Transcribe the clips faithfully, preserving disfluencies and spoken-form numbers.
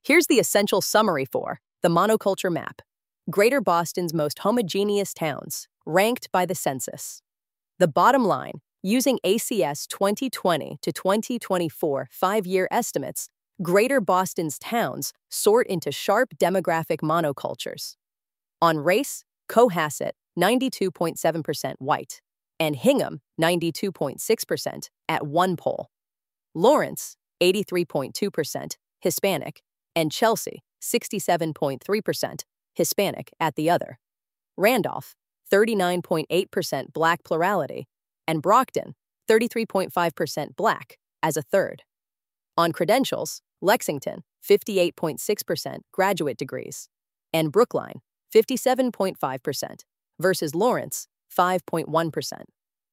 Here's the essential summary for the monoculture map. Greater Boston's most homogeneous towns, ranked by the census. The bottom line, using A C S twenty twenty to twenty twenty-four five-year estimates, Greater Boston's towns sort into sharp demographic monocultures. On race, Cohasset, ninety-two point seven percent white, and Hingham, ninety-two point six percent, at one poll. Lawrence, eighty-three point two percent, Hispanic, and Chelsea, sixty-seven point three percent, Hispanic, at the other. Randolph, thirty-nine point eight percent Black plurality, and Brockton, thirty-three point five percent Black, as a third. On credentials, Lexington, fifty-eight point six percent graduate degrees, and Brookline, fifty-seven point five percent, versus Lawrence, five point one percent.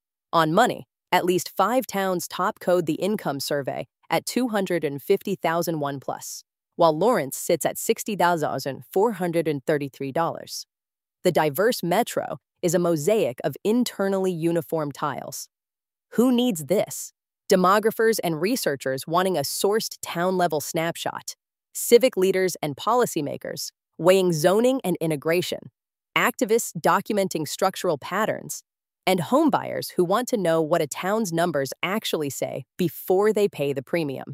On money, at least five towns top-code the income survey at two hundred fifty thousand dollars plus, while Lawrence sits at sixty thousand four hundred thirty-three dollars. The diverse metro is a mosaic of internally uniform tiles. Who needs this? Demographers and researchers wanting a sourced town-level snapshot, civic leaders and policymakers weighing zoning and integration, activists documenting structural patterns, and homebuyers who want to know what a town's numbers actually say before they pay the premium.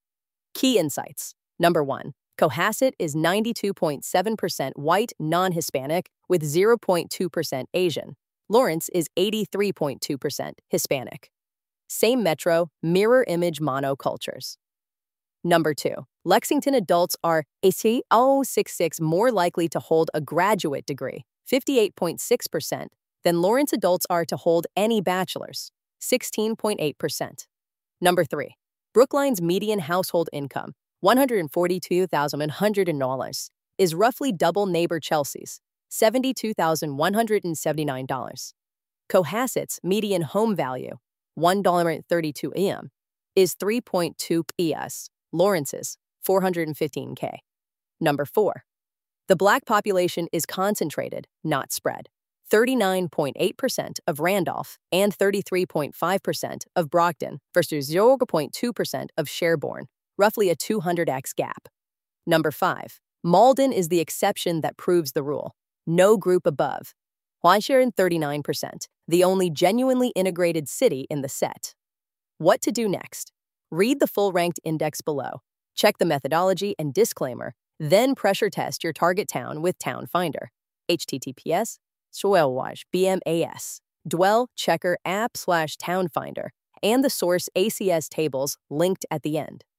Key insights. Number one, Cohasset is ninety-two point seven percent white non-Hispanic with zero point two percent Asian. Lawrence is eighty-three point two percent Hispanic. Same metro, mirror image monocultures. Number two, Lexington adults are A C zero six six more likely to hold a graduate degree, fifty-eight point six percent, than Lawrence adults are to hold any bachelor's, sixteen point eight percent. Number three, Brookline's median household income, one hundred forty-two thousand one hundred dollars, is roughly double neighbor Chelsea's, seventy-two thousand one hundred seventy-nine dollars. Cohasset's median home value, one dollar and thirty-two cents, is three point two E S, Lawrence's, four hundred fifteen thousand. Number four, the Black population is concentrated, not spread. thirty-nine point eight percent of Randolph and thirty-three point five percent of Brockton versus zero point two percent of Sherborne, roughly a two hundred x gap. Number five, Malden is the exception that proves the rule. No group above. Huaisheng thirty-nine percent, the only genuinely integrated city in the set. What to do next? Read the full ranked index below, check the methodology and disclaimer, then pressure test your target town with Town Finder. H T T P S Swellwash B M A S Dwell Checker app slash Town Finder and the source A C S tables linked at the end.